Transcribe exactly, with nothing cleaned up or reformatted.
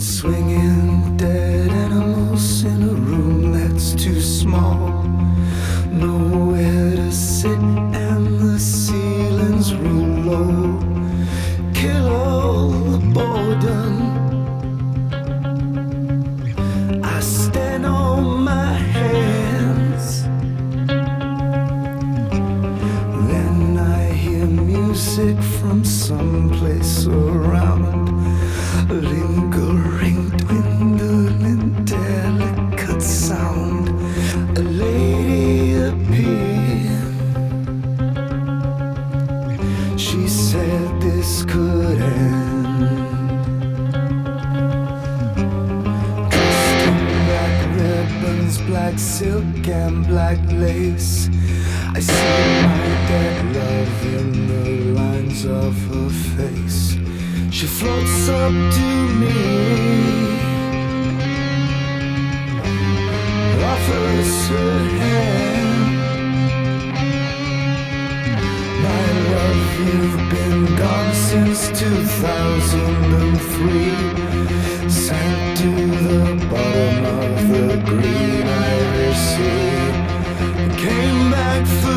Swinging dead animals in a room that's too small. Nowhere to sit and the ceilings real low. Kill all the boredom. I stand on my hands. Then I hear music from someplace around. Lingering, dwindling, delicate sound. A lady appeared. She said this could end. Dressed in black ribbons, black silk and black lace. I see my dead love in the lines of her face. She floats up to me, offers her hand. My love, you've been gone since two thousand three. Sank to the bottom of the green Irish Sea. Came back through